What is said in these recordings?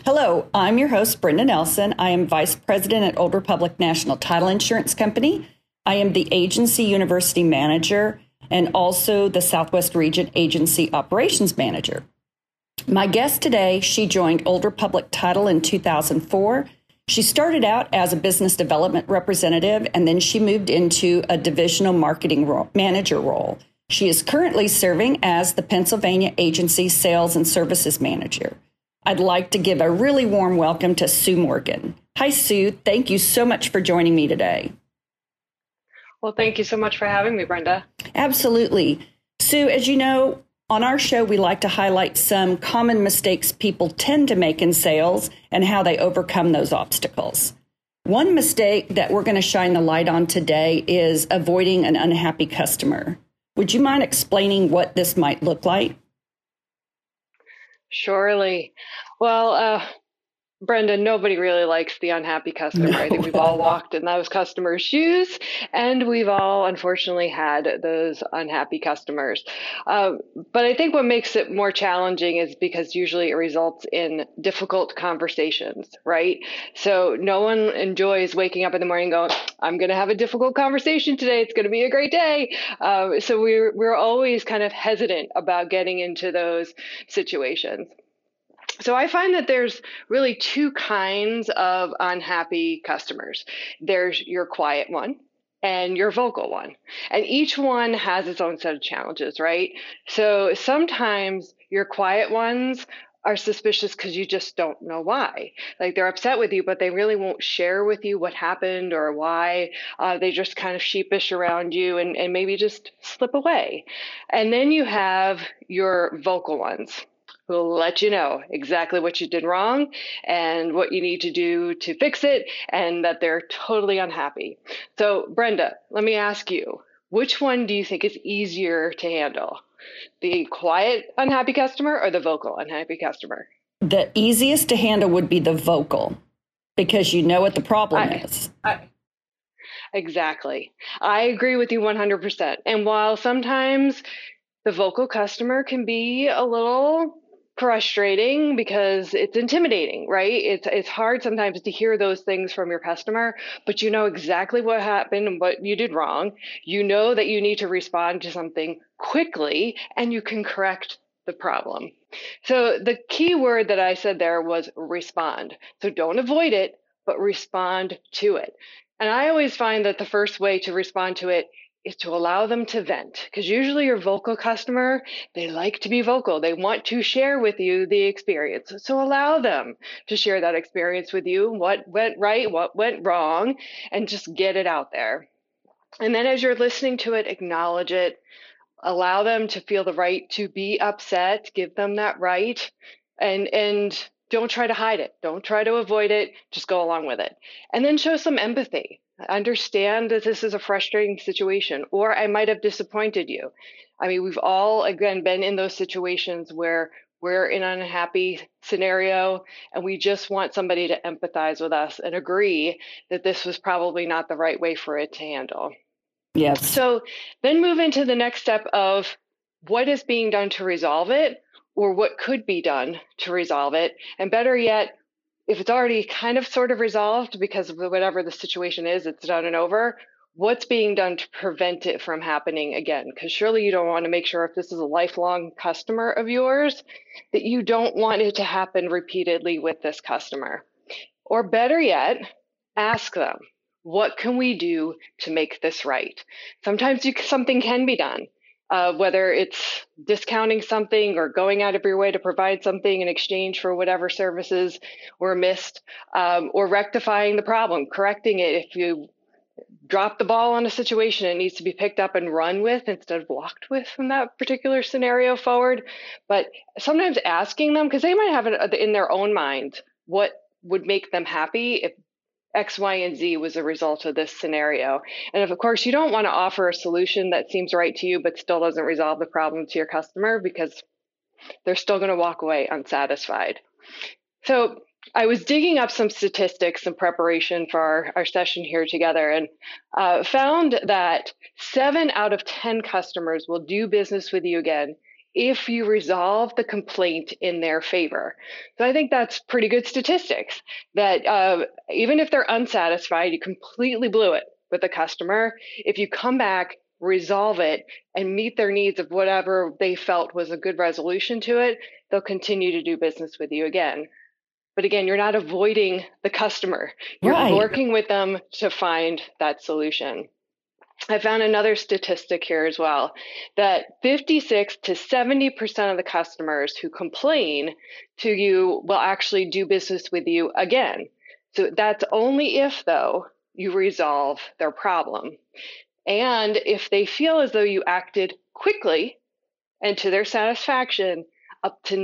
Hello, I'm your host, Brenda Nelson. I am Vice President at Old Republic National Title Insurance Company. I am the Agency University Manager and also the Southwest Region Agency Operations Manager. My guest today, she joined Old Republic Title in 2004. She started out as a business development representative, and then she moved into a divisional marketing manager role. She is currently serving as the Pennsylvania Agency Sales and Services Manager. I'd like to give a really warm welcome to Sue Morgan. Hi, Sue. Thank you so much for joining me today. Well, thank you so much for having me, Brenda. Absolutely. Sue, as you know, on our show, we like to highlight some common mistakes people tend to make in sales and how they overcome those obstacles. One mistake that we're going to shine the light on today is avoiding an unhappy customer. Would you mind explaining what this might look like? Surely. Well, Brenda, nobody really likes the unhappy customer. No. I think we've all walked in those customers' shoes, and we've all unfortunately had those unhappy customers. But I think what makes it more challenging is because usually it results in difficult conversations, right? So no one enjoys waking up in the morning going, I'm going to have a difficult conversation today. It's going to be a great day. So we're always kind of hesitant about getting into those situations. So I find that there's really two kinds of unhappy customers. There's your quiet one and your vocal one. And each one has its own set of challenges, right? So sometimes your quiet ones are suspicious because you just don't know why. Like they're upset with you, but they really won't share with you what happened or why. They just kind of sheepish around you and maybe just slip away. And then you have your vocal ones, who will let you know exactly what you did wrong and what you need to do to fix it, and that they're totally unhappy. So, Brenda, let me ask you, which one do you think is easier to handle? The quiet, unhappy customer or the vocal, unhappy customer? The easiest to handle would be the vocal, because you know what the problem is. Exactly. I agree with you 100%. And while sometimes the vocal customer can be a little frustrating because it's intimidating, right? It's hard sometimes to hear those things from your customer, but you know exactly what happened and what you did wrong. You know that you need to respond to something quickly and you can correct the problem. So the key word that I said there was respond. So don't avoid it, but respond to it. And I always find that the first way to respond to it is to allow them to vent, because usually your vocal customer, they like to be vocal. They want to share with you the experience. So allow them to share that experience with you, what went right, what went wrong, and just get it out there. And then as you're listening to it, acknowledge it. Allow them to feel the right to be upset. Give them that right. And don't try to hide it. Don't try to avoid it. Just go along with it. And then show some empathy. Understand that this is a frustrating situation, or I might have disappointed you. I mean, we've all, again, been in those situations where we're in an unhappy scenario and we just want somebody to empathize with us and agree that this was probably not the right way for it to handle. Yes. So then move into the next step of what is being done to resolve it, or what could be done to resolve it. And better yet, if it's already kind of sort of resolved because of whatever the situation is, it's done and over, what's being done to prevent it from happening again? Because surely you don't want to make sure, if this is a lifelong customer of yours, that you don't want it to happen repeatedly with this customer. Or better yet, ask them, what can we do to make this right? Sometimes something can be done. Whether it's discounting something or going out of your way to provide something in exchange for whatever services were missed, or rectifying the problem, correcting it. If you drop the ball on a situation, it needs to be picked up and run with instead of walked with from that particular scenario forward. But sometimes asking them, because they might have it in their own mind, what would make them happy if X, Y, and Z was a result of this scenario. And of course, you don't want to offer a solution that seems right to you, but still doesn't resolve the problem to your customer, because they're still going to walk away unsatisfied. So I was digging up some statistics in preparation for our session here together, and found that 7 out of 10 customers will do business with you again if you resolve the complaint in their favor. So I think that's pretty good statistics that even if they're unsatisfied, you completely blew it with the customer. If you come back, resolve it, and meet their needs of whatever they felt was a good resolution to it, they'll continue to do business with you again. But again, you're not avoiding the customer. You're Right. working with them to find that solution. I found another statistic here as well, that 56 to 70% of the customers who complain to you will actually do business with you again. So that's only if, though, you resolve their problem. And if they feel as though you acted quickly and to their satisfaction, up to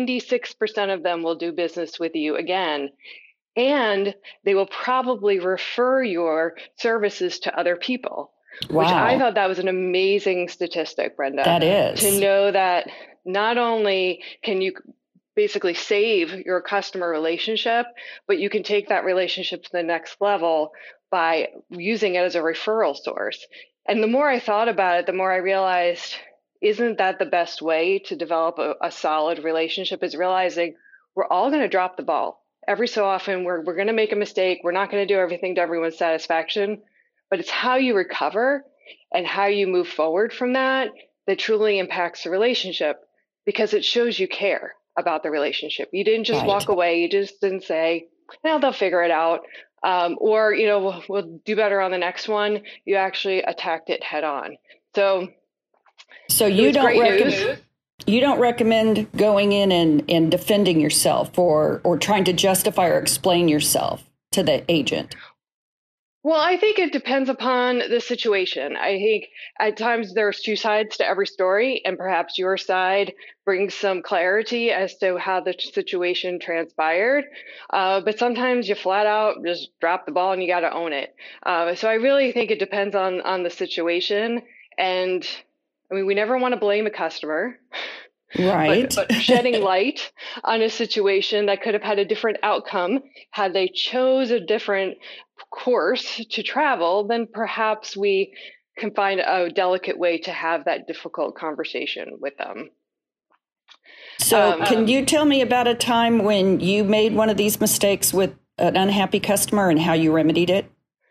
96% of them will do business with you again. And they will probably refer your services to other people. Wow. Which I thought that was an amazing statistic, Brenda. That is. To know that not only can you basically save your customer relationship, but you can take that relationship to the next level by using it as a referral source. And the more I thought about it, the more I realized, isn't that the best way to develop a solid relationship, is realizing we're all going to drop the ball. Every so often, we're going to make a mistake. We're not going to do everything to everyone's satisfaction, but it's how you recover and how you move forward from that that truly impacts the relationship, because it shows you care about the relationship. You didn't just walk away. You just didn't say, well, they'll figure it out. Or, we'll do better on the next one. You actually attacked it head on. So you don't recommend going in and defending yourself or trying to justify or explain yourself to the agent? Well, I think it depends upon the situation. I think at times there's two sides to every story, and perhaps your side brings some clarity as to how the situation transpired. But sometimes you flat out just drop the ball and you got to own it. So I really think it depends on the situation. And I mean, we never want to blame a customer. Right. But shedding light on a situation that could have had a different outcome had they chose a different course to travel, then perhaps we can find a delicate way to have that difficult conversation with them. So can you tell me about a time when you made one of these mistakes with an unhappy customer and how you remedied it?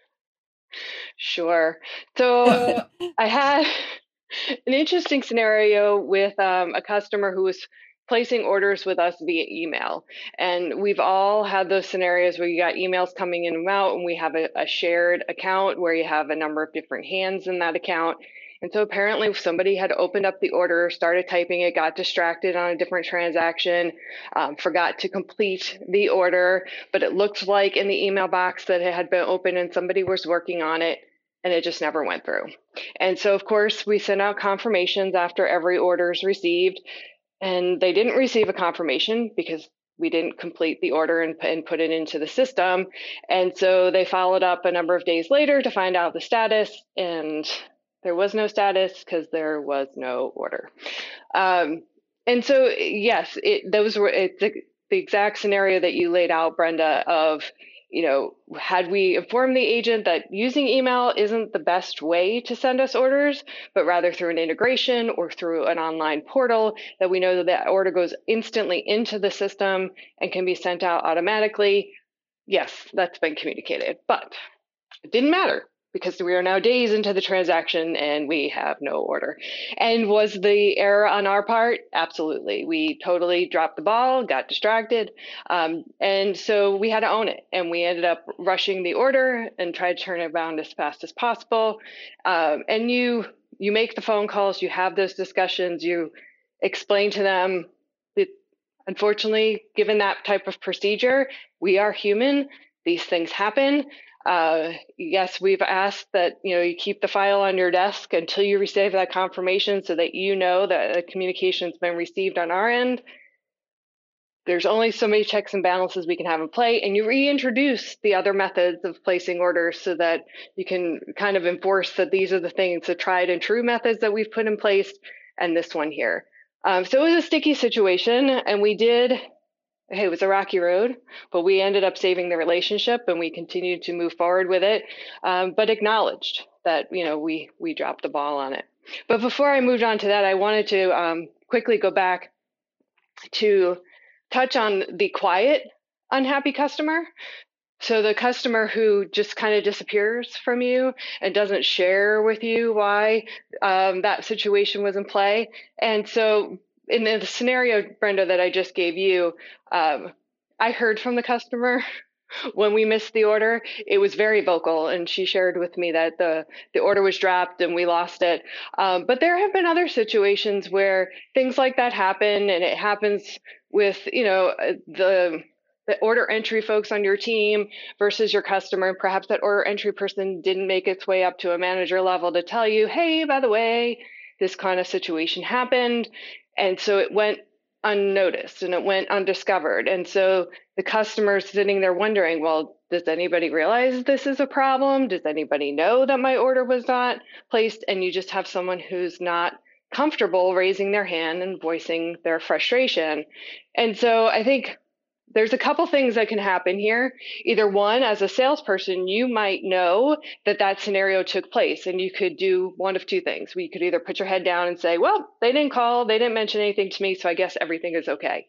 Sure. So I had an interesting scenario with a customer who was placing orders with us via email. And we've all had those scenarios where you got emails coming in and out, and we have a shared account where you have a number of different hands in that account. And so apparently somebody had opened up the order, started typing it, got distracted on a different transaction, forgot to complete the order, but it looked like in the email box that it had been open and somebody was working on it, and it just never went through. And so, of course, we sent out confirmations after every order is received, and they didn't receive a confirmation because we didn't complete the order and put it into the system. And so they followed up a number of days later to find out the status, and there was no status because there was no order. And so, yes, those were the exact scenario that you laid out, Brenda, of, had we informed the agent that using email isn't the best way to send us orders, but rather through an integration or through an online portal that we know that order goes instantly into the system and can be sent out automatically, yes, that's been communicated. But it didn't matter because we are now days into the transaction and we have no order. And was the error on our part? Absolutely. We totally dropped the ball, got distracted. And so we had to own it. And we ended up rushing the order and tried to turn it around as fast as possible. And you make the phone calls, you have those discussions, you explain to them that, unfortunately, given that type of procedure, we are human. These things happen. Yes, we've asked that you keep the file on your desk until you receive that confirmation so that you know that the communication's been received on our end. There's only so many checks and balances we can have in play, and you reintroduce the other methods of placing orders so that you can kind of enforce that these are the things, the tried and true methods that we've put in place, and this one here. So it was a sticky situation, and it was a rocky road, but we ended up saving the relationship and we continued to move forward with it, but acknowledged that, we dropped the ball on it. But before I moved on to that, I wanted to quickly go back to touch on the quiet unhappy customer. So the customer who just kind of disappears from you and doesn't share with you why that situation was in play. And so in the scenario, Brenda, that I just gave you, I heard from the customer when we missed the order. It was very vocal, and she shared with me that the order was dropped and we lost it. But there have been other situations where things like that happen, and it happens with the order entry folks on your team versus your customer. Perhaps that order entry person didn't make its way up to a manager level to tell you, hey, by the way, this kind of situation happened. And so it went unnoticed and it went undiscovered. And so the customer's sitting there wondering, well, does anybody realize this is a problem? Does anybody know that my order was not placed? And you just have someone who's not comfortable raising their hand and voicing their frustration. And so I think there's a couple things that can happen here. Either one, as a salesperson, you might know that that scenario took place, and you could do one of two things. You could either put your head down and say, well, they didn't call, they didn't mention anything to me, so I guess everything is okay.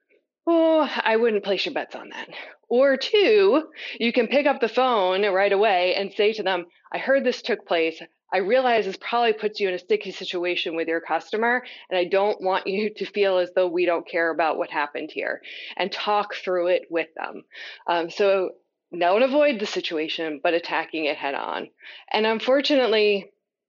Oh, I wouldn't place your bets on that. Or two, you can pick up the phone right away and say to them, I heard this took place. I realize this probably puts you in a sticky situation with your customer, and I don't want you to feel as though we don't care about what happened here, and talk through it with them. So don't avoid the situation, but attacking it head on. And unfortunately,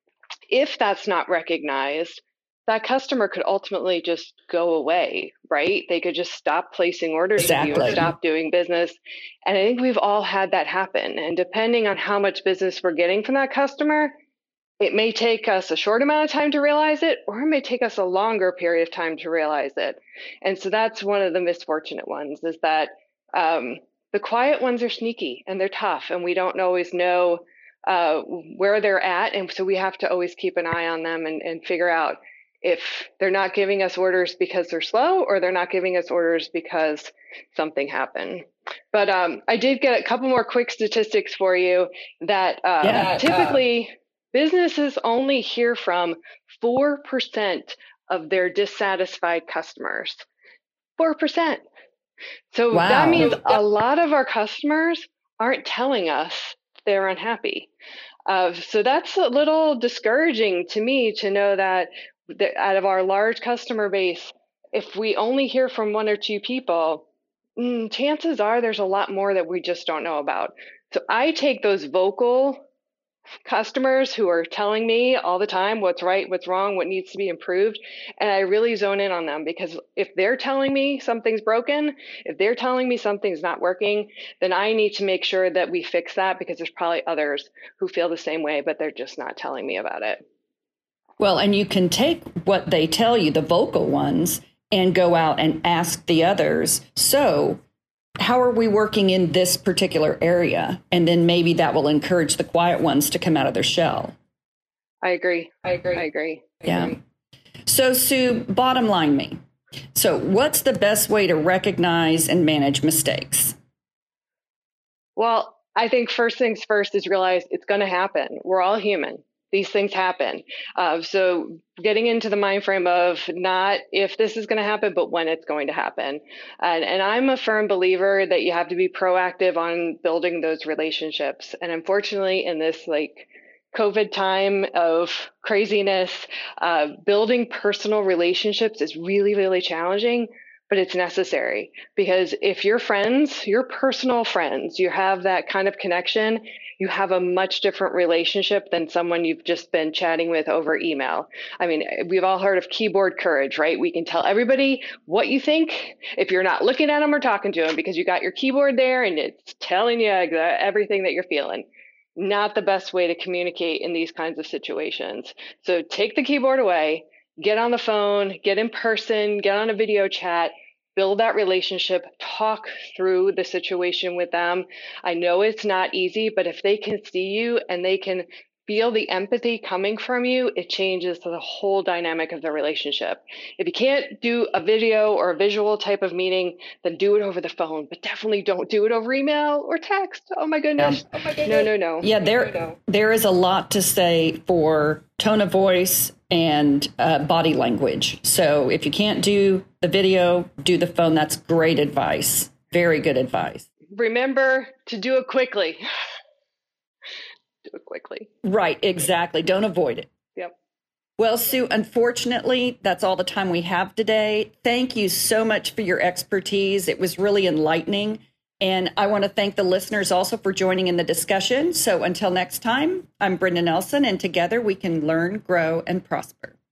if that's not recognized, that customer could ultimately just go away, right? They could just stop placing orders with you and stop doing business. And I think we've all had that happen. And depending on how much business we're getting from that customer, it may take us a short amount of time to realize it, or it may take us a longer period of time to realize it. And so that's one of the misfortunate ones, is that the quiet ones are sneaky and they're tough, and we don't always know where they're at. And so we have to always keep an eye on them and figure out if they're not giving us orders because they're slow, or they're not giving us orders because something happened. But I did get a couple more quick statistics for you that typically businesses only hear from 4% of their dissatisfied customers. 4%. So that means a lot of our customers aren't telling us they're unhappy. So that's a little discouraging to me to know that out of our large customer base, if we only hear from one or two people, chances are there's a lot more that we just don't know about. So I take those vocal customers who are telling me all the time what's right, what's wrong, what needs to be improved, and I really zone in on them, because if they're telling me something's broken, if they're telling me something's not working, then I need to make sure that we fix that, because there's probably others who feel the same way, but they're just not telling me about it. Well, and you can take what they tell you, the vocal ones, and go out and ask the others, so how are we working in this particular area? And then maybe that will encourage the quiet ones to come out of their shell. I agree. Yeah. So, Sue, bottom line me. So what's the best way to recognize and manage mistakes? Well, I think first things first is realize it's going to happen. We're all human. These things happen. So getting into the mind frame of not if this is going to happen, but when it's going to happen. And I'm a firm believer that you have to be proactive on building those relationships. And unfortunately, in this COVID time of craziness, building personal relationships is really, really challenging, but it's necessary, because if your friends, your personal friends, you have that kind of connection, you have a much different relationship than someone you've just been chatting with over email. I mean, we've all heard of keyboard courage, right? We can tell everybody what you think if you're not looking at them or talking to them, because you got your keyboard there and it's telling you everything that you're feeling. Not the best way to communicate in these kinds of situations. So take the keyboard away, get on the phone, get in person, get on a video chat, build that relationship, talk through the situation with them. I know it's not easy, but if they can see you and they can feel the empathy coming from you, it changes the whole dynamic of the relationship. If you can't do a video or a visual type of meeting, then do it over the phone, but definitely don't do it over email or text. Oh my goodness. No. Yeah, there is a lot to say for tone of voice and body language. So if you can't do the video, do the phone. That's great advice. Very good advice. Remember to do it quickly. Do it quickly. Right, exactly. Don't avoid it. Yep. Well, Sue, unfortunately, that's all the time we have today. Thank you so much for your expertise. It was really enlightening. And I want to thank the listeners also for joining in the discussion. So until next time, I'm Brenda Nelson, and together we can learn, grow, and prosper.